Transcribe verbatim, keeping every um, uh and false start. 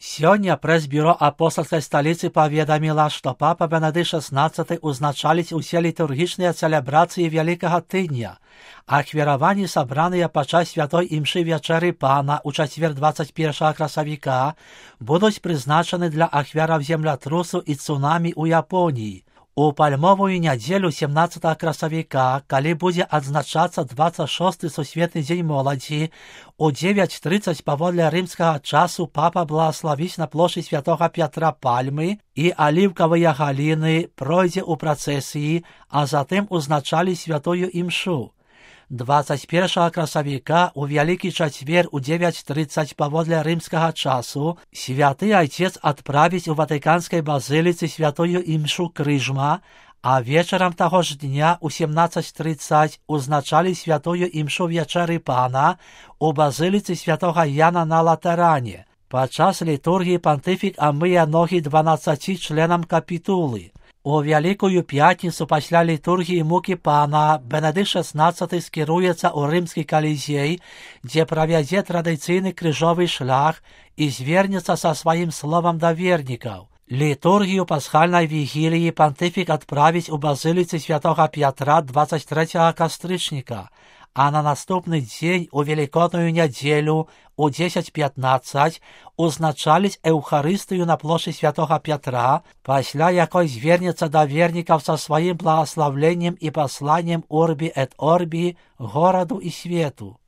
Сёння прэс-бюро апостальскай сталіцы паведаміла, што папа Бенедыкт шаснаццаты узначаліць усе літургічныя цэлебрацыі Вялікага тыдня. Ахвяраванні, сабраныя падчас святой імшы вячэры Пана ў чацвер дваццаць першага красавіка, будуць прызначаны для ахвяраў землятрусу і цунамі ў Японіі. У пальмовую нядзелю сямнаццатага красавіка, калі будзе адзначацца дваццаць шосты сусветны дзень моладзі, у дзевяць трыццаць паводле рымскага часу папа благаславіць на плошчы святога Пятра пальмы і аліўкавыя галіны, пройдзе ў працэсіі, а затым узначаліць святую імшу. дваццаць першага красавіка у Вялікі чацвер у дзевяць трыццаць паводле рымскага часу святы айцец адправіць у Ватыканскай базыліцы святую імшу крыжма, а вечарам таго ж дня у сямнаццаць трыццаць узначалі святую імшу вячэры Пана у базыліцы святога Яна на Латэране. Падчас літургіі пантыфік амые ногі дванаццаці членам капітулы. У Вялікую пятніцу пасля літургіі мукі Пана Бенедыкт шаснаццаты скіруецца ў рымскі калізей, дзе правядзе традыцыйны крыжовы шлях і звернецца са сваім словам да вернікаў. Літургію пасхальнай вігіліі пантыфік адправіць у базыліцы святога Пятра дваццаць трэцяга кастрычніка, а на наступны дзень у Велікодную нядзелю у дзесяць пятнаццаць узначаліць эўхарыстыю на плошчы святога Пятра, пасля якой звернецца да вернікаў са сваім благаслаўленнем і пасланнем Урбі эт Орбі гораду і свету.